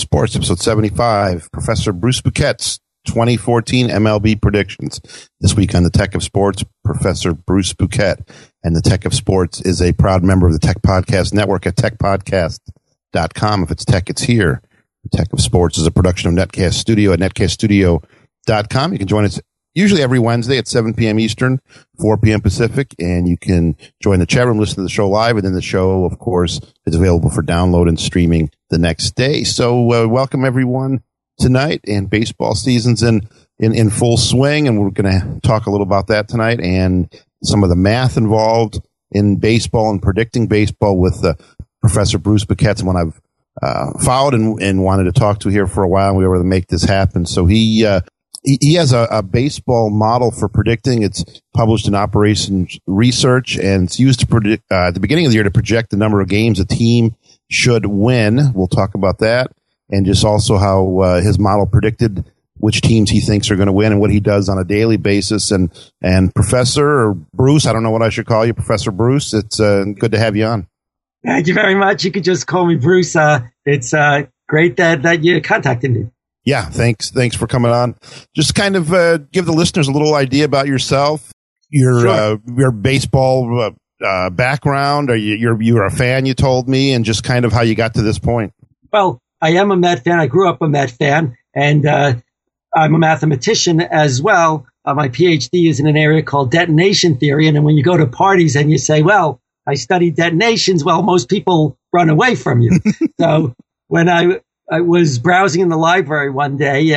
Sports, episode 75, Professor Bruce Bouquet's 2014 MLB predictions. This week on the Tech of Sports, Professor Bruce Bouquet. And the Tech of Sports is a proud member of the Tech Podcast Network at techpodcast.com. If it's tech, it's here. The Tech of Sports is a production of Netcast Studio at netcaststudio.com. You can join us usually every Wednesday at 7 p.m. Eastern, 4 p.m. Pacific, and you can join the chat room, listen to the show live, and then the show, of course, is available for download and streaming the next day. So welcome, everyone, tonight, and baseball season's in full swing, and we're going to talk a little about that tonight and some of the math involved in baseball and predicting baseball with Professor Bruce Bouquet, someone I've followed and wanted to talk to here for a while, and we were able to make this happen. So he has a baseball model for predicting. It's published in Operations Research, and it's used to predict at the beginning of the year to project the number of games a team should win. We'll talk about that, and just also how his model predicted which teams he thinks are going to win and what he does on a daily basis. And Professor or Bruce, I don't know what I should call you, Professor Bruce. It's good to have you on. Thank you very much. You could just call me Bruce. It's great that you contacted me. Yeah, thanks for coming on. Just kind of give the listeners a little idea about yourself, your baseball background. You're a fan, you told me, and just kind of how you got to this point. Well, I am a Met fan. I grew up a Met fan, and I'm a mathematician as well. My PhD is in an area called detonation theory, and then when you go to parties and you say, well, I studied detonations, well, most people run away from you. So when I was browsing in the library one day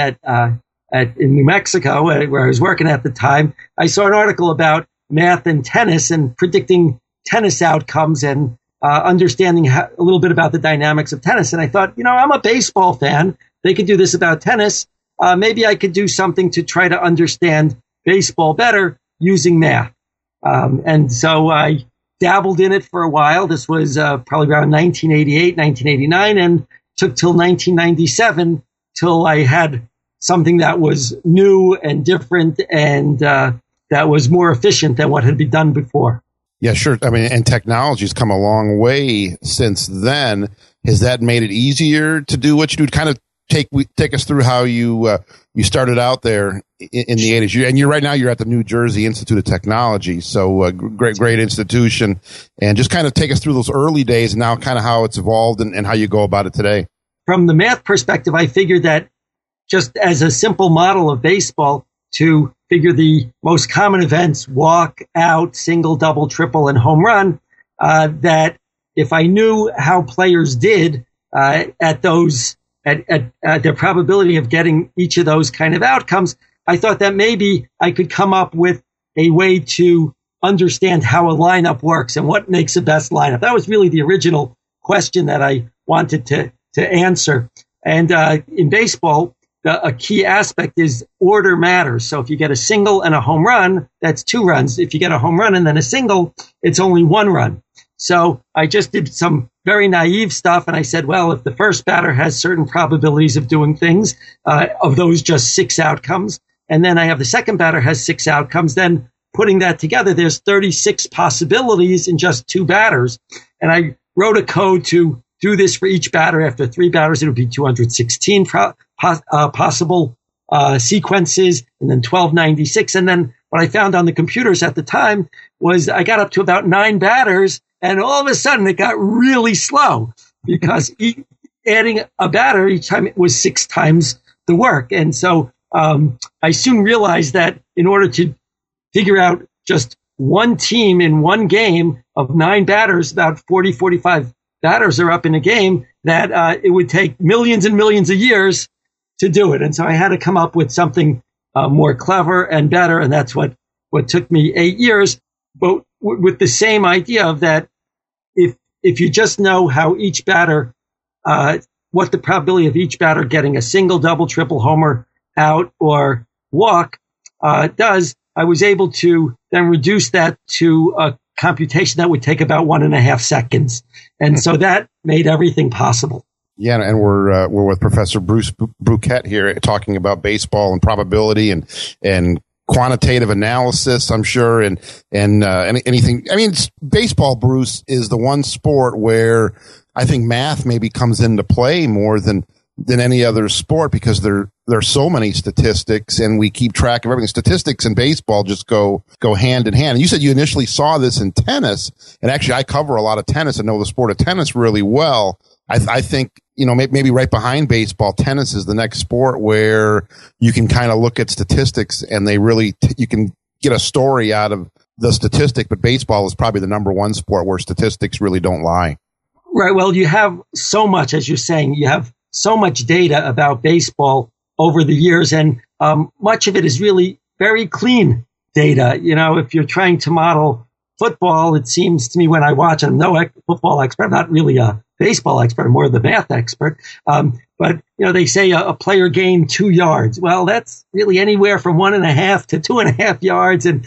in New Mexico, where I was working at the time, I saw an article about math and tennis and predicting tennis outcomes and understanding a little bit about the dynamics of tennis. And I thought, I'm a baseball fan. They could do this about tennis. Maybe I could do something to try to understand baseball better using math. And so I dabbled in it for a while. This was probably around 1988, 1989, and took till 1997 till I had something that was new and different and that was more efficient than what had been done before. Yeah, sure. I mean, and technology's come a long way since then. Has that made it easier to do what you do? Kind of take us through how you started out there in the 80s. And right now you're at the New Jersey Institute of Technology. So great institution. And just kind of take us through those early days and now kind of how it's evolved and how you go about it today. From the math perspective, I figured that just as a simple model of baseball, to figure the most common events, walk, out, single, double, triple, and home run, that if I knew how players did at their probability of getting each of those kind of outcomes, I thought that maybe I could come up with a way to understand how a lineup works and what makes the best lineup. That was really the original question that I wanted to answer. And in baseball, a key aspect is order matters. So if you get a single and a home run, that's 2 runs. If you get a home run and then a single, it's only 1 run. So I just did some very naive stuff. And I said, well, if the first batter has certain probabilities of doing things, of those just 6 outcomes, and then I have the second batter has 6 outcomes, then putting that together, there's 36 possibilities in just 2 batters. And I wrote a code to do this for each batter. After 3 batters, it would be 216 possible sequences, and then 1296. And then what I found on the computers at the time was I got up to about 9 batters, and all of a sudden it got really slow because adding a batter each time it was 6 times the work. And so I soon realized that in order to figure out just one team in one game of 9 batters, about 40, 45 batters are up in a game, that it would take millions and millions of years to do it. And so I had to come up with something more clever and better. And that's what took me 8 years, but with the same idea of that if you just know how each batter, what the probability of each batter getting a single, double, triple, homer, out, or walk does, I was able to then reduce that to a computation that would take about 1.5 seconds. And so that made everything possible. Yeah, and we're with Professor Bruce Bouquet here talking about baseball and probability and quantitative analysis, I'm sure, and anything. I mean, baseball, Bruce, is the one sport where I think math maybe comes into play more than than any other sport because there's so many statistics and we keep track of everything. Statistics and baseball just go hand in hand. And you said you initially saw this in tennis, and actually I cover a lot of tennis and know the sport of tennis really well. I think, maybe right behind baseball, tennis is the next sport where you can kind of look at statistics and they really, you can get a story out of the statistic, but baseball is probably the number one sport where statistics really don't lie. Right. Well, you have so much, as you're saying, you have so much data about baseball over the years, and much of it is really very clean data. If you're trying to model football, it seems to me when I watch, I'm no football expert, I'm not really a baseball expert, I'm more the math expert. But they say a player gained 2 yards. Well, that's really anywhere from 1.5 to 2.5 yards, and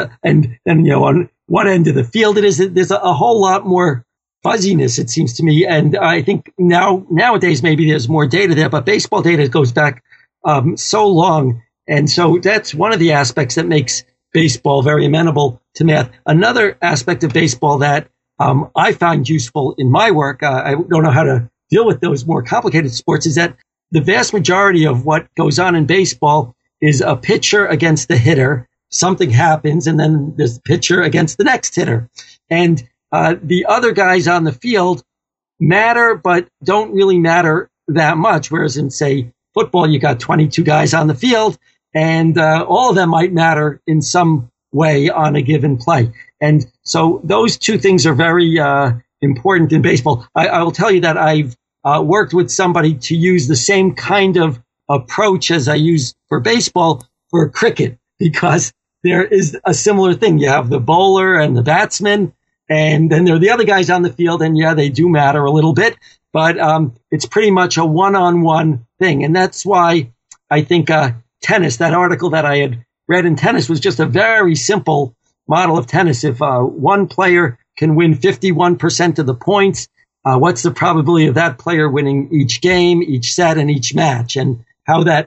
on one end of the field, there's a whole lot more fuzziness, it seems to me. And I think nowadays maybe there's more data there, but baseball data goes back so long. And so that's one of the aspects that makes baseball very amenable to math. Another aspect of baseball that I find useful in my work, I don't know how to deal with those more complicated sports, is that the vast majority of what goes on in baseball is a pitcher against the hitter. Something happens, and then there's the pitcher against the next hitter. And the other guys on the field matter, but don't really matter that much. Whereas in, say, football, you got 22 guys on the field, and all of them might matter in some way on a given play. And so those two things are very important in baseball. I will tell you that I've worked with somebody to use the same kind of approach as I use for baseball for cricket, because there is a similar thing. You have the bowler and the batsman, and then there are the other guys on the field, and yeah, they do matter a little bit, but it's pretty much a one-on-one thing. And that's why I think tennis, that article that I had read in tennis, was just a very simple model of tennis. If one player can win 51% of the points, what's the probability of that player winning each game, each set, and each match, and how that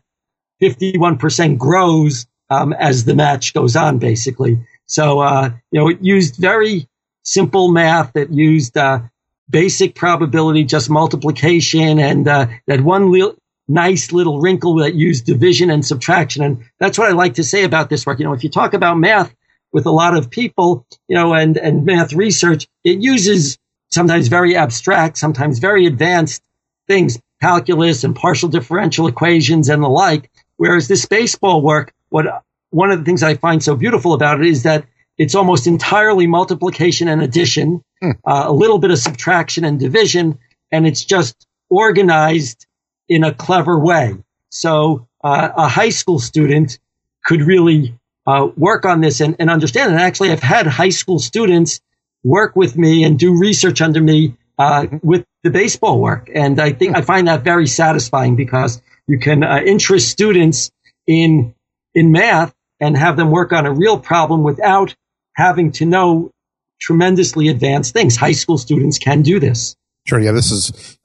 51% grows as the match goes on, basically. So, it used very simple math. It used basic probability, just multiplication, and that one nice little wrinkle that used division and subtraction. And that's what I like to say about this work. If you talk about math with a lot of people, and math research, it uses sometimes very abstract, sometimes very advanced things, calculus and partial differential equations and the like. Whereas this baseball work, one of the things I find so beautiful about it is that it's almost entirely multiplication and addition, a little bit of subtraction and division, and it's just organized in a clever way. So a high school student could really work on this and understand it. And actually, I've had high school students work with me and do research under me with the baseball work. And I find that very satisfying, because you can interest students in math and have them work on a real problem without having to know tremendously advanced things. High school students can do this. Sure. Yeah. This is,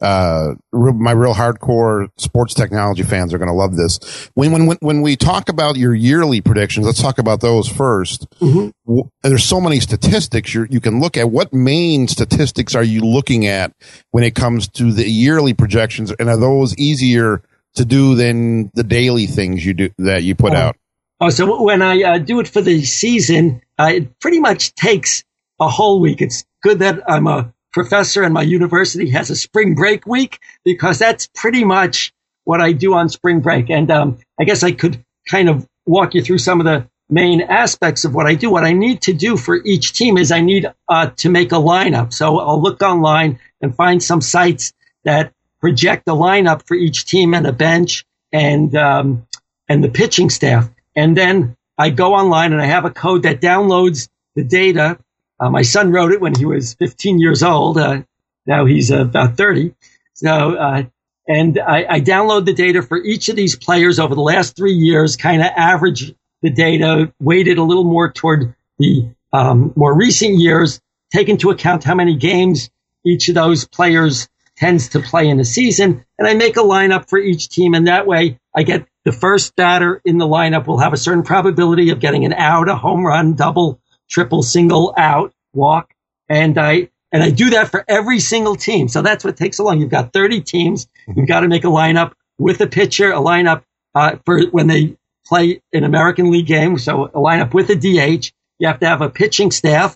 my real hardcore sports technology fans are going to love this. When we talk about your yearly predictions, let's talk about those first. Mm-hmm. There's so many statistics you can look at. What main statistics are you looking at when it comes to the yearly projections? And are those easier to do than the daily things you do that you put out? So when I do it for the season, it pretty much takes a whole week. It's good that I'm a professor and my university has a spring break week, because that's pretty much what I do on spring break. And I guess I could kind of walk you through some of the main aspects of what I do. What I need to do for each team is I need to make a lineup. So I'll look online and find some sites that project a lineup for each team and a bench and the pitching staff. And then I go online and I have a code that downloads the data. My son wrote it when he was 15 years old. Now he's about 30. So, and I download the data for each of these players over the last 3 years, kind of average the data, weighted a little more toward the more recent years, take into account how many games each of those players tends to play in a season. And I make a lineup for each team. And that way I get the first batter in the lineup will have a certain probability of getting an out, a home run, double, triple, single, out, walk. And I And I do that for every single team. So that's what takes so long. You've got 30 teams. You've got to make a lineup with a pitcher, a lineup for when they play an American League game. So a lineup with a DH. You have to have a pitching staff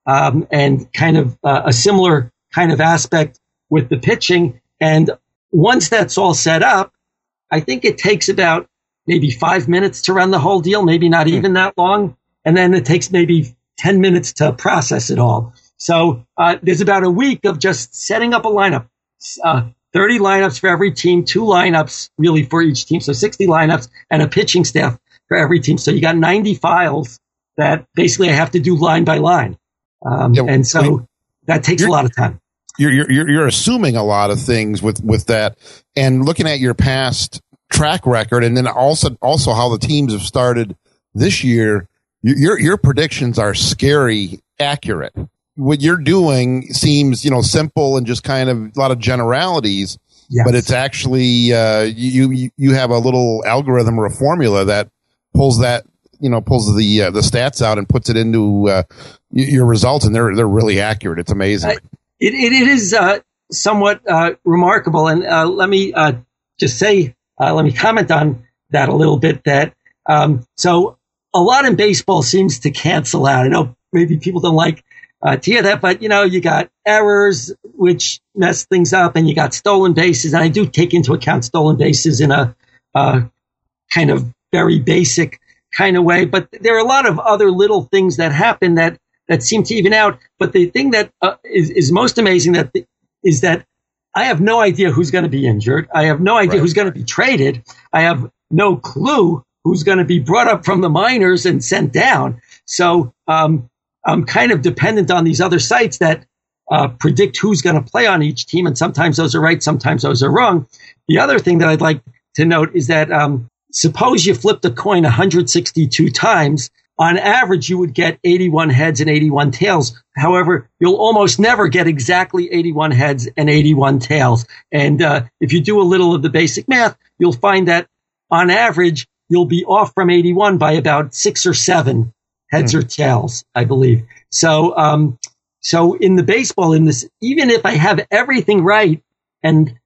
and kind of a similar kind of aspect with the pitching. And once that's all set up, I think it takes about maybe 5 minutes to run the whole deal, maybe not even that long. And then it takes maybe 10 minutes to process it all. So there's about a week of just setting up a lineup, 30 lineups for every team, 2 lineups really for each team. So 60 lineups and a pitching staff for every team. So you got 90 files that basically I have to do line by line. And so that takes a lot of time. You're assuming a lot of things with that, and looking at your past track record, and then also how the teams have started this year. Your predictions are scary accurate. What you're doing seems, simple and just kind of a lot of generalities, yes. But it's actually you have a little algorithm or a formula that pulls the stats out and puts it into your results, and they're really accurate. It's amazing. It is somewhat remarkable, and let me just say, let me comment on that a little bit. That so a lot in baseball seems to cancel out. I know maybe people don't like to hear that, but you got errors which mess things up, and you got stolen bases. And I do take into account stolen bases in a kind of very basic kind of way, but there are a lot of other little things that happen that seem to even out. But the thing that is most amazing is that I have no idea who's going to be injured. I have no idea who's going to be traded. I have no clue who's going to be brought up from the minors and sent down. So I'm kind of dependent on these other sites that predict who's going to play on each team. And sometimes those are right, sometimes those are wrong. The other thing that I'd like to note is that suppose you flipped a coin 162 times. On average, you would get 81 heads and 81 tails. However, you'll almost never get exactly 81 heads and 81 tails. And if you do a little of the basic math, you'll find that on average, you'll be off from 81 by about 6 or 7 heads or tails, I believe. So so in the baseball, in this, even if I have everything right and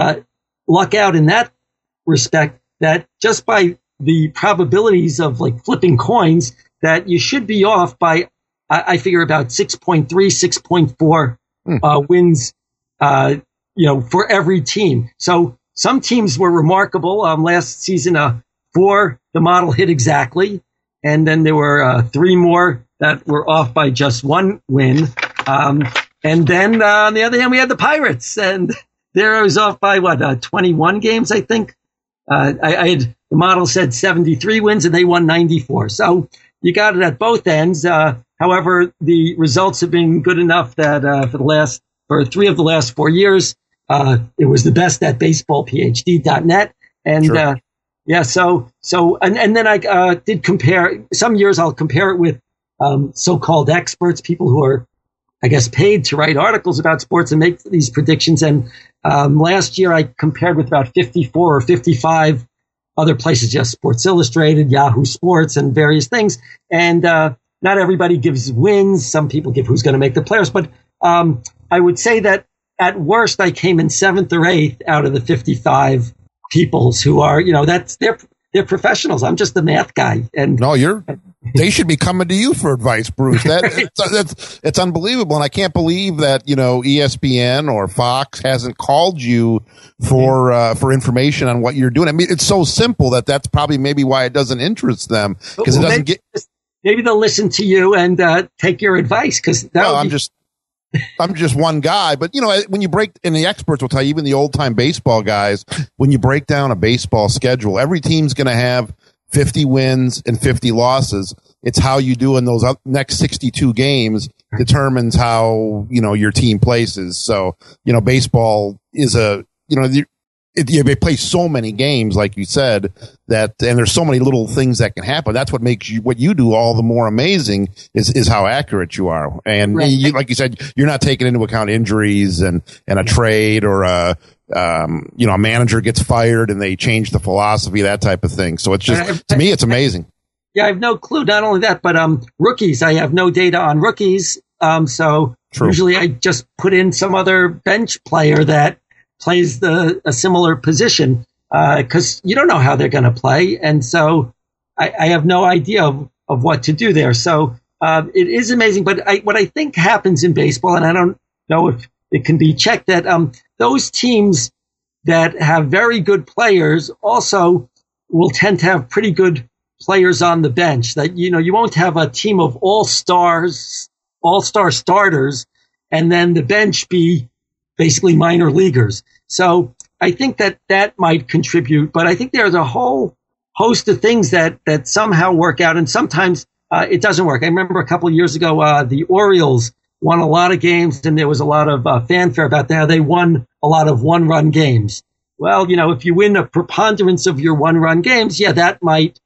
luck out in that respect, that just by the probabilities of like flipping coins, that you should be off by, I figure about 6.3, 6.4 wins, for every team. So some teams were remarkable. Last season, 4, the model hit exactly. And then there were 3 more that were off by just 1 win. And then on the other hand, we had the Pirates, and there I was off by 21 games, I think. I had, the model said 73 wins and they won 94. So you got it at both ends. However, the results have been good enough that for 3 of the last 4 years, it was the best at baseballphd.net. And sure. And then I did compare. Some years I'll compare it with so-called experts, people who are, I guess, paid to write articles about sports and make these predictions. And last year I compared with about 54 or 55 other places, just Sports Illustrated, Yahoo Sports, and various things. And not everybody gives wins. Some people give who's going to make the players. But I would say that at worst I came in 7th or 8th out of the 55 peoples who are, they're professionals. I'm just the math guy. And no, they should be coming to you for advice, Bruce. It's unbelievable. And I can't believe that, ESPN or Fox hasn't called you for information on what you're doing. I mean, it's so simple that's probably maybe why it doesn't interest them, because it doesn't maybe they'll listen to you and take your advice. I'm just one guy, but when you break, and the experts will tell you, even the old time baseball guys, when you break down a baseball schedule, every team's going to have 50 wins and 50 losses. It's how you do in those next 62 games determines how, your team places. So, baseball is they play so many games, like you said, and there's so many little things that can happen. That's what makes what you do all the more amazing is how accurate you are. And right. Like you said, you're not taking into account injuries and a trade or a manager gets fired and they change the philosophy, that type of thing. So it's just, to me, it's amazing. Yeah, I have no clue. Not only that, but rookies. I have no data on rookies. So True. usually I just put in some other bench player that plays a similar position, because you don't know how they're going to play. And so I have no idea of what to do there. So it is amazing. But what I think happens in baseball, and I don't know if it can be checked, that those teams that have very good players also will tend to have pretty good players on the bench. That, you won't have a team of all-star starters, and then the bench be basically minor leaguers. So I think that might contribute, but I think there's a whole host of things that somehow work out, and sometimes it doesn't work. I remember a couple of years ago, the Orioles won a lot of games, and there was a lot of fanfare about how they won a lot of one-run games. Well, if you win a preponderance of your one-run games, that might,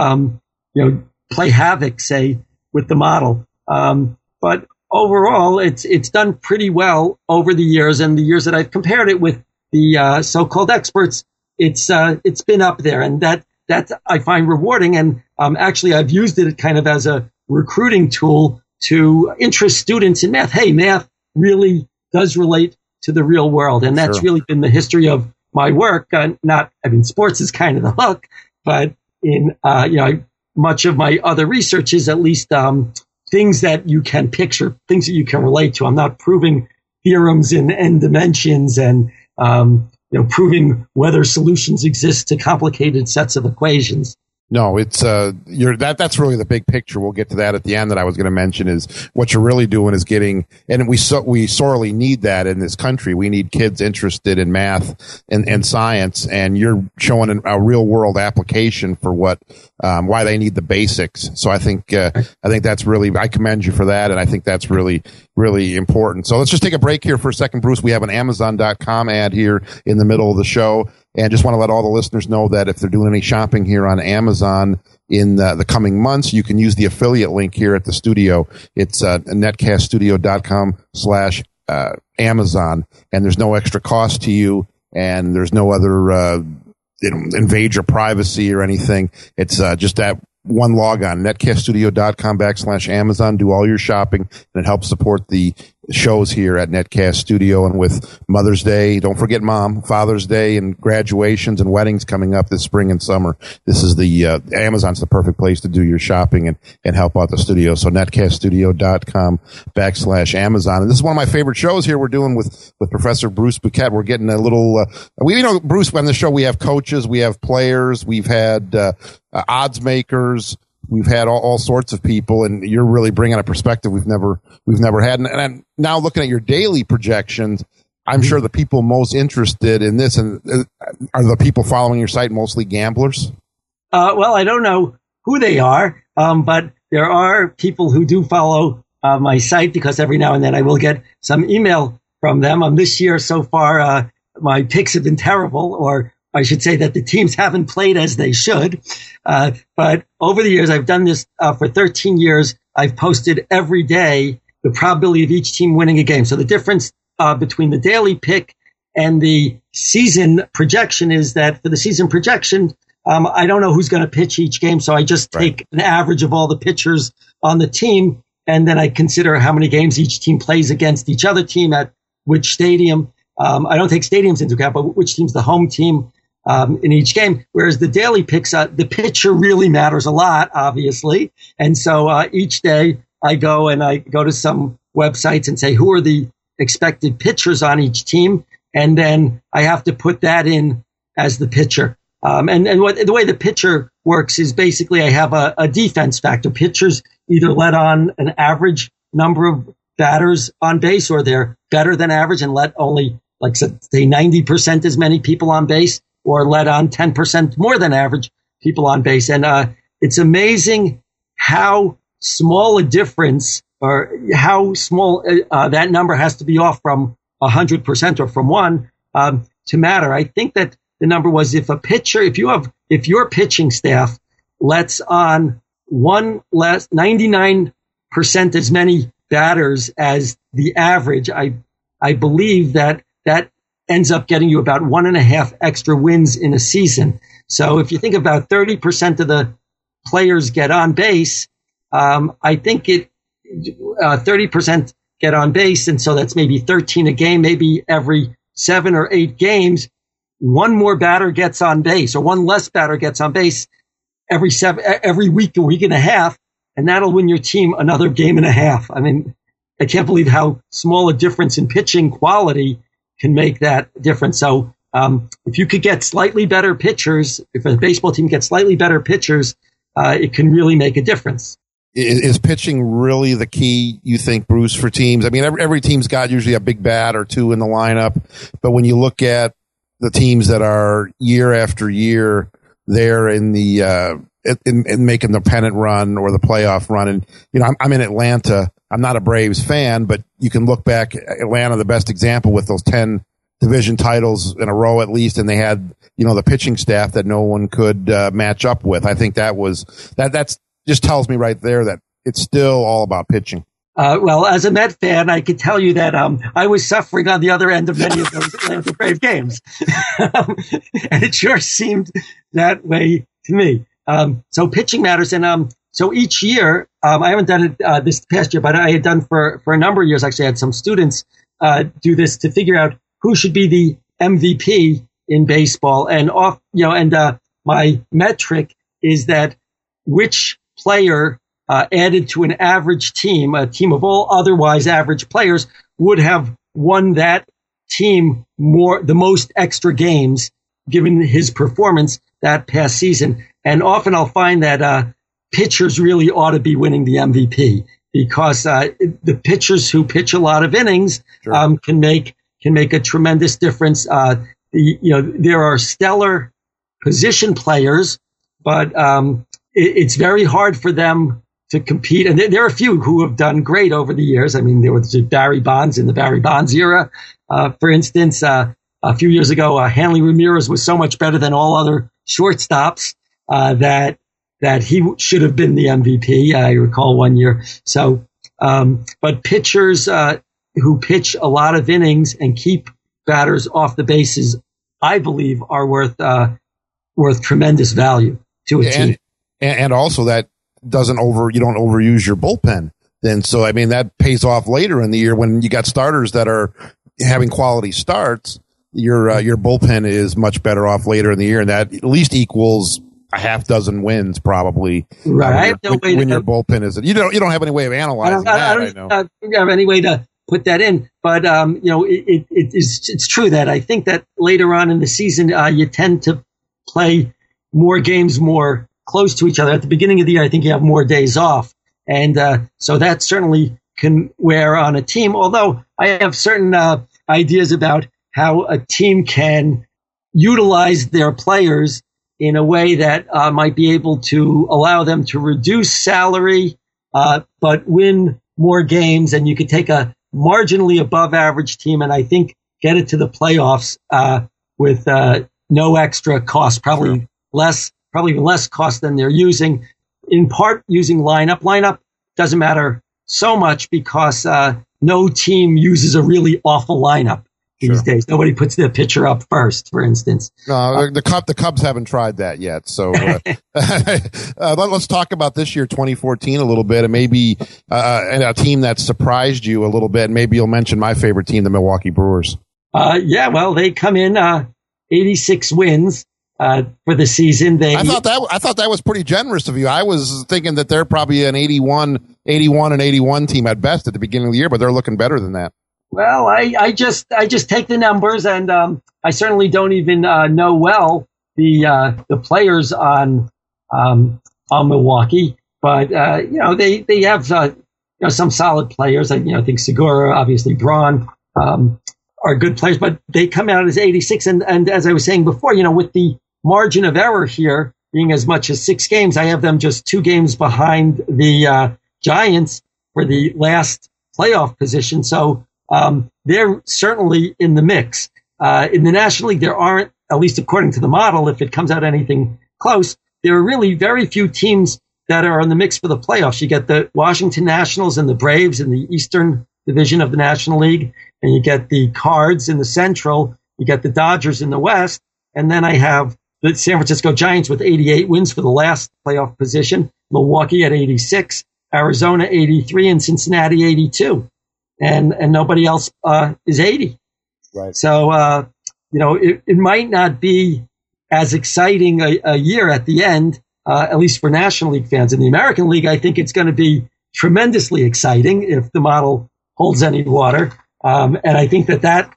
play havoc, say, with the model. But overall, it's done pretty well over the years, and the years that I've compared it with the so-called experts, it's been up there, and that I find rewarding. And actually, I've used it kind of as a recruiting tool to interest students in math. Hey, math really does relate to the real world, and that's really been the history of my work. Sports is kind of the hook, but in much of my other research is at least things that you can picture, things that you can relate to. I'm not proving theorems in n dimensions and proving whether solutions exist to complicated sets of equations. No, it's that's really the big picture. We'll get to that at the end. That I was going to mention is what you're really doing is getting, and we sorely need that in this country. We need kids interested in math and science, and you're showing a real world application for why they need the basics. So I think that's really, I commend you for that, and I think that's really, really important. So let's just take a break here for a second, Bruce. We have an Amazon.com ad here in the middle of the show. And just want to let all the listeners know that if they're doing any shopping here on Amazon in the coming months, you can use the affiliate link here at the studio. It's netcaststudio.com/Amazon, and there's no extra cost to you, and there's no other invade your privacy or anything. It's just that one log on netcaststudio.com/Amazon. Do all your shopping, and it helps support the shows here at Netcast Studio. And with Mother's Day, don't forget Mom, Father's Day, and graduations and weddings coming up this spring and summer. This is Amazon's the perfect place to do your shopping and help out the studio. So netcaststudio.com/Amazon. And this is one of my favorite shows here we're doing with Professor Bruce Bouquet. We're getting a little, Bruce, on the show, we have coaches, we have players, we've had odds makers, we've had all sorts of people, and you're really bringing a perspective we've never had. And I'm now looking at your daily projections. I'm sure the people most interested in this are the people following your site mostly gamblers. Well, I don't know who they are, but there are people who do follow my site, because every now and then I will get some email from them. This year so far, my picks have been terrible, or I should say that the teams haven't played as they should. But over the years, I've done this for 13 years. I've posted every day the probability of each team winning a game. So the difference between the daily pick and the season projection is that for the season projection, I don't know who's going to pitch each game. So I just take an average of all the pitchers on the team, and then I consider how many games each team plays against each other team at which stadium. I don't take stadiums into account, but which team's the home team in each game. Whereas the daily picks, the pitcher really matters a lot, obviously. And so each day I go to some websites and say, who are the expected pitchers on each team? And then I have to put that in as the pitcher. The way the pitcher works is basically I have a defense factor. Pitchers either let on an average number of batters on base, or they're better than average and let only, like, say 90% as many people on base, or let on 10% more than average people on base. And it's amazing how small a difference, or how small that number has to be off from 100% or from 1 to matter. I think that the number was, if your pitching staff lets on 99% as many batters as the average, I believe that ends up getting you about 1.5 extra wins in a season. So if you think about 30% of the players get on base, I think 30% get on base, and so that's maybe 13 a game. Maybe every 7 or 8 games, one more batter gets on base, or one less batter gets on base every week, a week and a half, and that'll win your team another game and a half. I mean, I can't believe how small a difference in pitching quality can make that difference. So if you could get slightly better pitchers, if a baseball team gets slightly better pitchers, it can really make a difference. Is pitching really the key, you think, Bruce, for teams? I mean, every team's got usually a big bat or two in the lineup, but when you look at the teams that are year after year there in the in making the pennant run or the playoff run, and I'm in Atlanta. I'm not a Braves fan, but you can look back at Atlanta, the best example, with those 10 division titles in a row at least, and they had the pitching staff that no one could match up with. I think that's just tells me right there that it's still all about pitching. Well, as a Met fan, I could tell you that I was suffering on the other end of many of those Atlanta Brave games. And it sure seemed that way to me. So pitching matters. And so each year, I haven't done it this past year, but I had done for a number of years. Actually, I had some students do this to figure out who should be the MVP in baseball. And my metric is that which player added to an average team, a team of all otherwise average players, would have won that team the most extra games given his performance that past season. And often I'll find that pitchers really ought to be winning the MVP because the pitchers who pitch a lot of innings Sure. can make a tremendous difference. There are stellar position players, but it's very hard for them to compete. And there are a few who have done great over the years. I mean, there was Barry Bonds in the Barry Bonds era. For instance, a few years ago, Hanley Ramirez was so much better than all other shortstops that he should have been the MVP. I recall one year. So, but pitchers who pitch a lot of innings and keep batters off the bases, I believe, are worth tremendous value to a team. And also that you don't overuse your bullpen. Then, so, I mean, that pays off later in the year when you got starters that are having quality starts. Your bullpen is much better off later in the year, and that at least equals a half dozen wins probably. Right. When your bullpen is, you don't have any way of analyzing that. I know. I don't have any way to put that in, but it's true that I think that later on in the season you tend to play more games more close to each other. At the beginning of the year, I think you have more days off. And so that certainly can wear on a team. Although I have certain ideas about how a team can utilize their players in a way that might be able to allow them to reduce salary, but win more games. And you could take a marginally above average team and I think get it to the playoffs with no extra cost, probably even less cost than they're using, in part using lineup. Lineup doesn't matter so much because no team uses a really awful lineup these days. Nobody puts their pitcher up first, for instance. No, the Cubs haven't tried that yet. So let's talk about this year, 2014, a little bit, and maybe and a team that surprised you a little bit. Maybe you'll mention my favorite team, the Milwaukee Brewers. Well, they come in 86 wins. For the season, I thought that was pretty generous of you. I was thinking that they're probably an 81 and 81 team at best at the beginning of the year, but they're looking better than that. Well, I just take the numbers, and I certainly don't even know well the players on Milwaukee, but they have some solid players. I think Segura, obviously Braun, are good players, but they come out as 86, and as I was saying before, with the margin of error here being as much as 6 games, I have them just 2 games behind the Giants for the last playoff position. So they're certainly in the mix. In the National League, there aren't, at least according to the model, if it comes out anything close, there are really very few teams that are in the mix for the playoffs. You get the Washington Nationals and the Braves in the Eastern Division of the National League, and you get the Cards in the Central, you get the Dodgers in the West, and then I have the San Francisco Giants with 88 wins for the last playoff position, Milwaukee at 86, Arizona 83, and Cincinnati 82, and nobody else is 80. Right. So it might not be as exciting a year at the end, at least for National League fans. In the American League, I think it's going to be tremendously exciting if the model holds any water, and I think that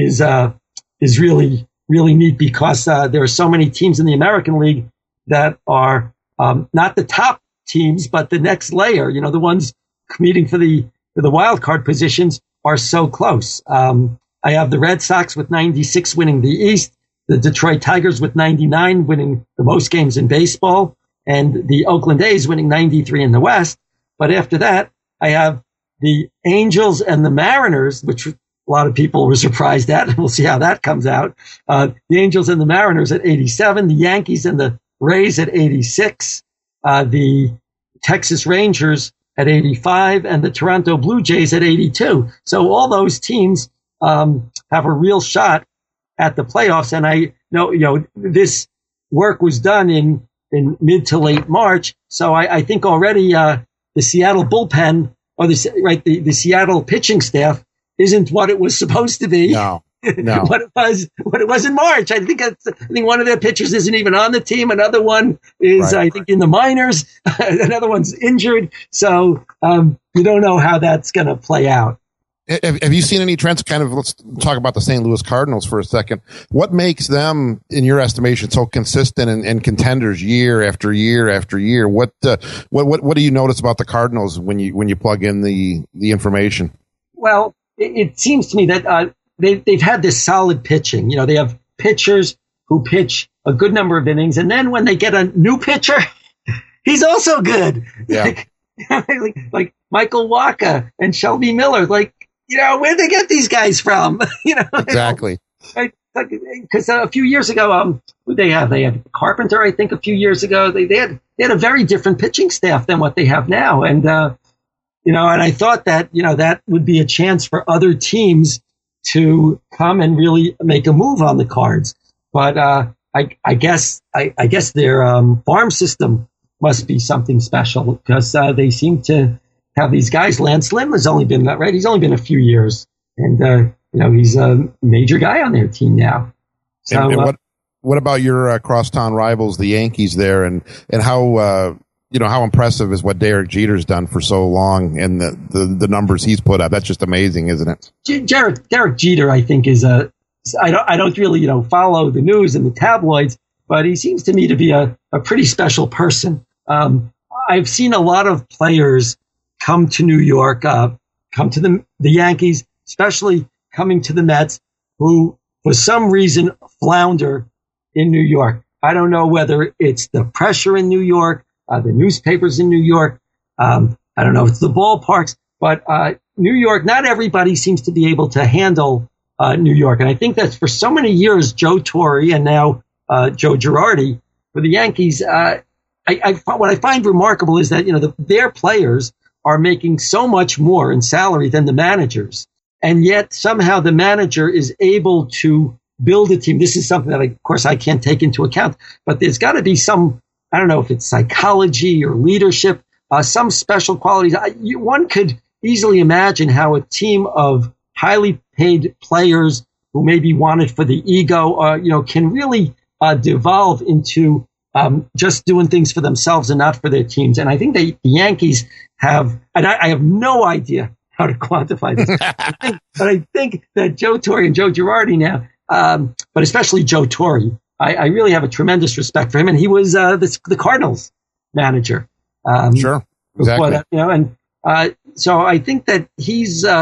is really neat because there are so many teams in the American League that are not the top teams, but the next layer. The ones competing for the wild card positions are so close. I have the Red Sox with 96 winning the East, the Detroit Tigers with 99 winning the most games in baseball, and the Oakland A's winning 93 in the West. But after that, I have the Angels and the Mariners, which a lot of people were surprised at. We'll see how that comes out. The Angels and the Mariners at 87, the Yankees and the Rays at 86, the Texas Rangers at 85, and the Toronto Blue Jays at 82. So all those teams have a real shot at the playoffs. And I know, this work was done in mid to late March. So I think already the Seattle bullpen or the Seattle pitching staff isn't what it was supposed to be. No. what it was in March. I think one of their pitchers isn't even on the team. Another one is, I think, in the minors. Another one's injured. So you don't know how that's going to play out. Have you seen any trends? Let's talk about the St. Louis Cardinals for a second. What makes them, in your estimation, so consistent and contenders year after year after year? What do you notice about the Cardinals when you plug in the information? Well, it seems to me that they've had this solid pitching. They have pitchers who pitch a good number of innings, and then when they get a new pitcher, he's also good. Yeah. like Michael Wacha and Shelby Miller. Where'd they get these guys from? Exactly. Because a few years ago, they had Carpenter. I think a few years ago they had a very different pitching staff than what they have now, and and I thought that that would be a chance for other teams to come and really make a move on the Cards. But I guess their farm system must be something special because they seem to have these guys. Lance Lynn has only been He's only been a few years, and he's a major guy on their team now. So, and what about your crosstown rivals, the Yankees there, and how how impressive is what Derek Jeter's done for so long and the numbers he's put up? That's just amazing, isn't it? Derek Jeter, I think, is I don't really follow the news and the tabloids, but he seems to me to be a pretty special person. I've seen a lot of players come to New York, come to the Yankees, especially coming to the Mets, who for some reason flounder in New York. I don't know whether it's the pressure in New York, the newspapers in New York. I don't know if it's the ballparks, but New York, not everybody seems to be able to handle New York. And I think that for so many years, Joe Torre and now Joe Girardi for the Yankees, what I find remarkable is that, their players are making so much more in salary than the managers. And yet somehow the manager is able to build a team. This is something that, of course, I can't take into account, but there's got to be some, I don't know if it's psychology or leadership, some special qualities. One could easily imagine how a team of highly paid players who may be wanted for the ego, can really devolve into just doing things for themselves and not for their teams. And I think the Yankees have, and I have no idea how to quantify this, but I think that Joe Torre and Joe Girardi now, but especially Joe Torre, I really have a tremendous respect for him. And he was the Cardinals manager. Sure, exactly. That, so I think that he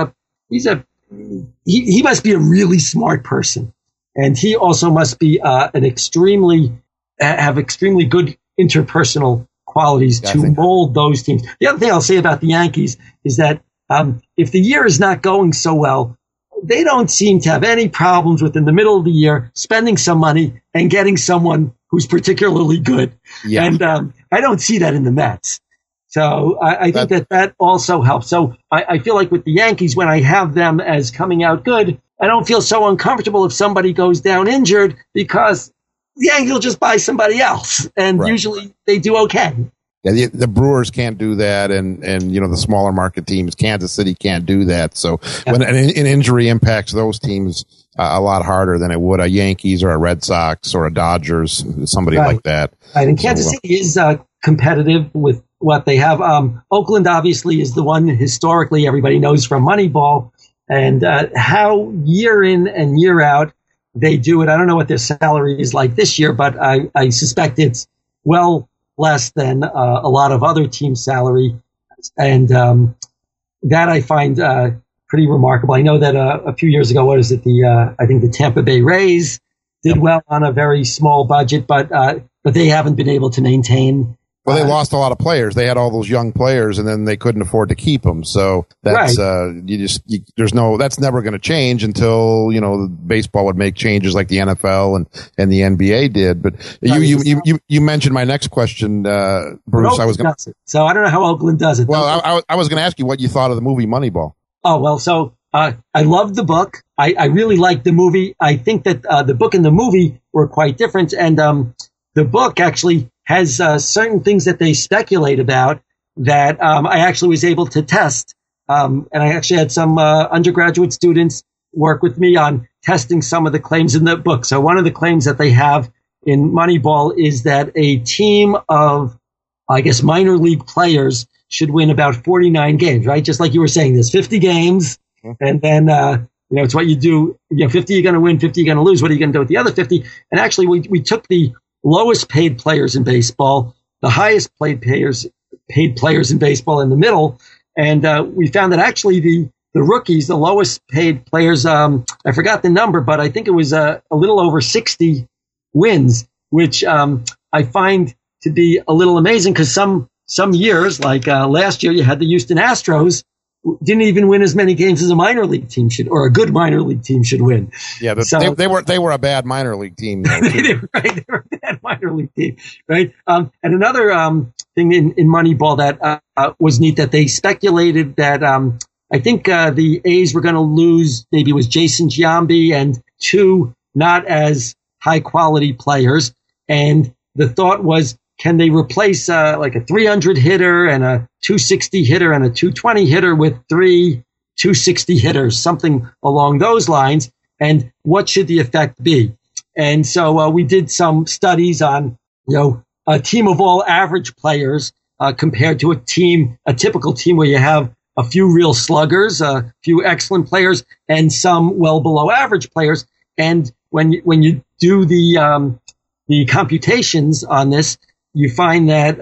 must be a really smart person, and he also must be have extremely good interpersonal qualities to mold those teams. The other thing I'll say about the Yankees is that if the year is not going so well, they don't seem to have any problems with, in the middle of the year, spending some money and getting someone who's particularly good. Yeah. And I don't see that in the Mets. So I think that also helps. So I feel like with the Yankees, when I have them as coming out good, I don't feel so uncomfortable if somebody goes down injured because the Yankees will just buy somebody else. And usually they do okay. Yeah, the Brewers can't do that, and the smaller market teams, Kansas City can't do that. So when an injury impacts those teams a lot harder than it would a Yankees or a Red Sox or a Dodgers, somebody like that. Right, and Kansas City is competitive with what they have. Oakland obviously is the one historically everybody knows from Moneyball, and how year in and year out they do it. I don't know what their salary is like this year, but I suspect it's well less than a lot of other teams' salary. And that I find pretty remarkable. I know that a few years ago, I think the Tampa Bay Rays did well on a very small budget, but they haven't been able to maintain. Well, they lost a lot of players. They had all those young players, and then they couldn't afford to keep them. So that's that's never going to change until baseball would make changes like the NFL and the NBA did. But you mentioned my next question, Bruce. So I don't know how Oakland does it. Well, I was going to ask you what you thought of the movie Moneyball. Oh well, so I loved the book. I really liked the movie. I think that the book and the movie were quite different, and the book actually has certain things that they speculate about that I actually was able to test. And I actually had some undergraduate students work with me on testing some of the claims in the book. So one of the claims that they have in Moneyball is that a team of, I guess, minor league players should win about 49 games, right? Just like you were saying, there's 50 games, and then it's what you do. 50 you're going to win, 50 you're going to lose. What are you going to do with the other 50? And actually, we took the lowest paid players in baseball, the highest paid players in baseball in the middle. And we found that actually the rookies, the lowest paid players, I forgot the number, but I think it was a little over 60 wins, which I find to be a little amazing because some years, like last year, you had the Houston Astros, didn't even win as many games as a minor league team should, or a good minor league team should win. Yeah, but so, they were a bad minor league team. They were a bad minor league team, right? And another thing in Moneyball that was neat, that they speculated that I think the A's were going to lose, maybe it was Jason Giambi and two not as high quality players, and the thought was, can they replace like a 300 hitter and a 260 hitter and a 220 hitter with three 260 hitters, something along those lines? And what should the effect be? And so we did some studies on, a team of all average players compared to a typical team where you have a few real sluggers, a few excellent players, and some well below average players. And when you do the computations on this, you find that,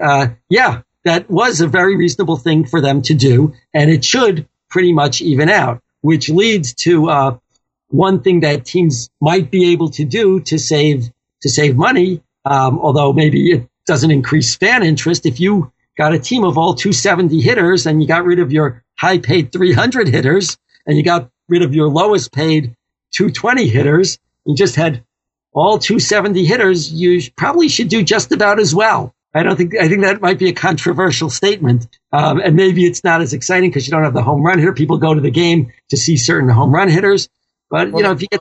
that was a very reasonable thing for them to do, and it should pretty much even out, which leads to one thing that teams might be able to do to save money, although maybe it doesn't increase fan interest. If you got a team of all 270 hitters and you got rid of your high-paid 300 hitters and you got rid of your lowest-paid 220 hitters, you just had all 270 hitters, you probably should do just about as well. I think that might be a controversial statement. And maybe it's not as exciting because you don't have the home run hitter. People go to the game to see certain home run hitters. But, if you get,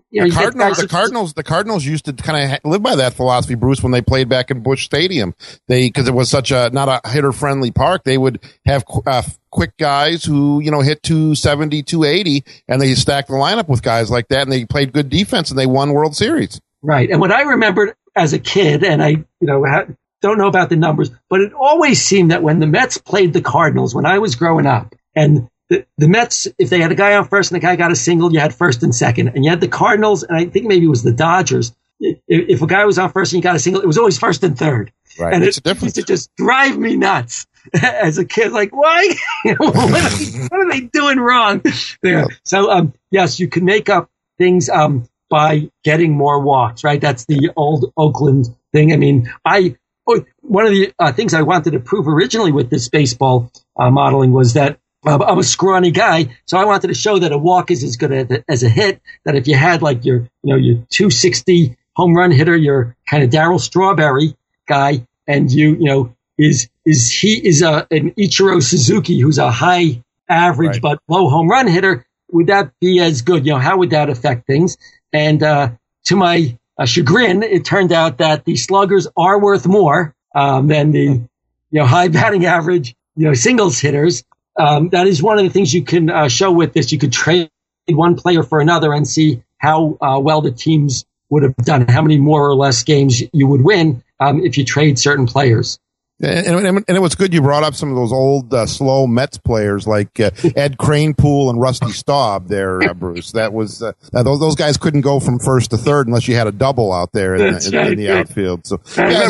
the Cardinals used to kind of live by that philosophy, Bruce, when they played back in Busch Stadium. Because it was such not a hitter friendly park, they would have quick guys who, hit 270, 280, and they stacked the lineup with guys like that, and they played good defense, and they won World Series. Right. And what I remembered as a kid, and I, don't know about the numbers, but it always seemed that when the Mets played the Cardinals, when I was growing up, and the Mets, if they had a guy on first and the guy got a single, you had first and second. And you had the Cardinals, and I think maybe it was the Dodgers. If a guy was on first and he got a single, it was always first and third. Right. And it's a difference. It just drive me nuts as a kid. Like, why? What are they doing wrong there? Yeah. So, yes, you can make up things by getting more walks, right? That's the old Oakland thing. I mean, one of the things I wanted to prove originally with this baseball modeling was that I'm a scrawny guy, so I wanted to show that a walk is as good as a hit. That if you had like your 260 home run hitter, your kind of Darryl Strawberry guy, and is an Ichiro Suzuki who's a high average but low home run hitter, would that be as good? How would that affect things? And to my chagrin, it turned out that the sluggers are worth more than the high batting average, singles hitters. That is one of the things you can show with this. You could trade one player for another and see how well the teams would have done, how many more or less games you would win if you trade certain players. And it was good you brought up some of those old slow Mets players like Ed Kranepool and Rusty Staub there, Bruce. That was those guys couldn't go from first to third unless you had a double out there in the outfield. So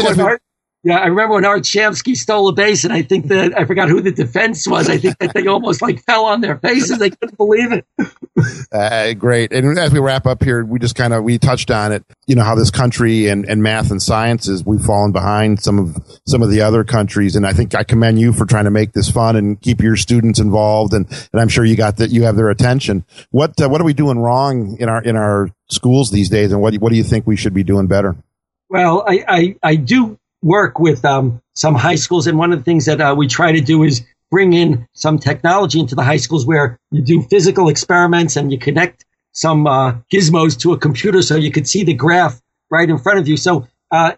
I remember when Art Shamsky stole a base, and I think that I forgot who the defense was. I think that they almost fell on their faces. They couldn't believe it. Great. And as we wrap up here, we just we touched on it. How this country and math and sciences, we've fallen behind some of the other countries. And I think I commend you for trying to make this fun and keep your students involved. And I'm sure you have their attention. What are we doing wrong in our schools these days? And what do you think we should be doing better? Well, I do work with some high schools, and one of the things that we try to do is bring in some technology into the high schools where you do physical experiments and you connect some gizmos to a computer so you could see the graph right in front of you. So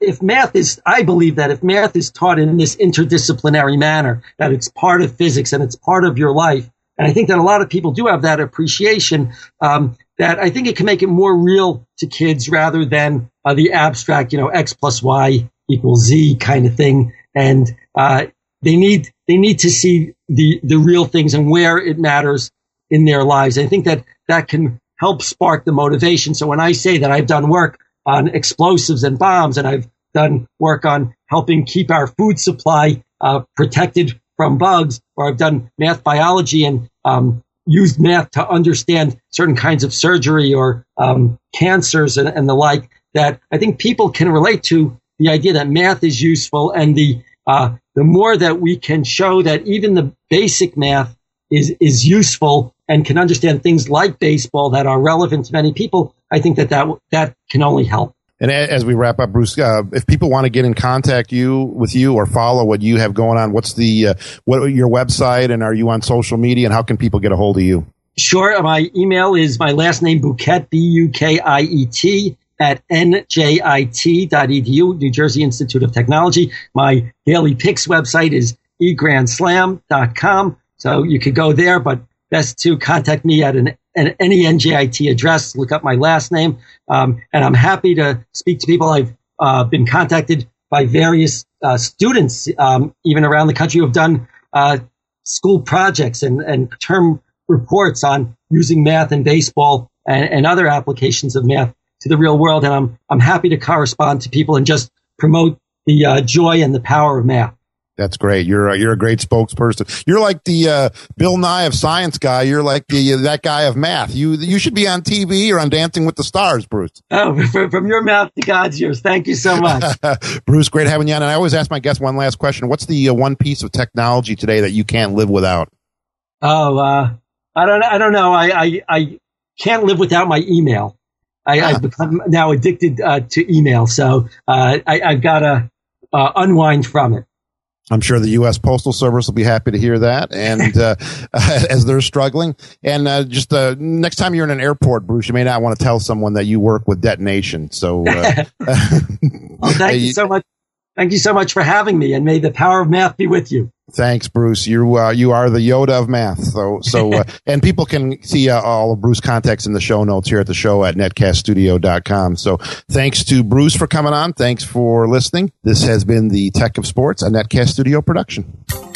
I believe that if math is taught in this interdisciplinary manner, that it's part of physics and it's part of your life, and I think that a lot of people do have that appreciation, that I think it can make it more real to kids rather than the abstract, X plus Y equals Z kind of thing. And they need to see the real things and where it matters in their lives. I think that can help spark the motivation. So when I say that I've done work on explosives and bombs, and I've done work on helping keep our food supply protected from bugs, or I've done math biology and used math to understand certain kinds of surgery or cancers and the like, that I think people can relate to the idea that math is useful, and the more that we can show that even the basic math is useful and can understand things like baseball that are relevant to many people, I think that can only help. And as we wrap up, Bruce, if people want to get in contact with you or follow what you have going on, what's your website, and are you on social media, and how can people get a hold of you? Sure. My email is my last name, Bukiet, Bukiet, at njit.edu, New Jersey Institute of Technology. My daily picks website is egrandslam.com. So you could go there, but best to contact me at any NJIT address. Look up my last name. And I'm happy to speak to people. I've been contacted by various students, even around the country, who have done school projects and term reports on using math and baseball and other applications of math to the real world. And I'm happy to correspond to people and just promote the joy and the power of math. That's great. You're a great spokesperson. You're like the Bill Nye of science guy. You're like that guy of math. You should be on TV or on Dancing with the Stars, Bruce. Oh, from your mouth to God's ears. Thank you so much. Bruce, great having you on. And I always ask my guests one last question. What's the one piece of technology today that you can't live without? Oh, I don't know. I can't live without my email. I've become now addicted to email, so I've got to unwind from it. I'm sure the U.S. Postal Service will be happy to hear that, and as they're struggling. And just next time you're in an airport, Bruce, you may not want to tell someone that you work with Detonation. So, well, thank you so much. Thank you so much for having me, and may the power of math be with you. Thanks, Bruce. You are the Yoda of math. So and people can see all of Bruce's contacts in the show notes here at the show at netcaststudio.com. So thanks to Bruce for coming on. Thanks for listening. This has been the Tech of Sports, a Netcast Studio production.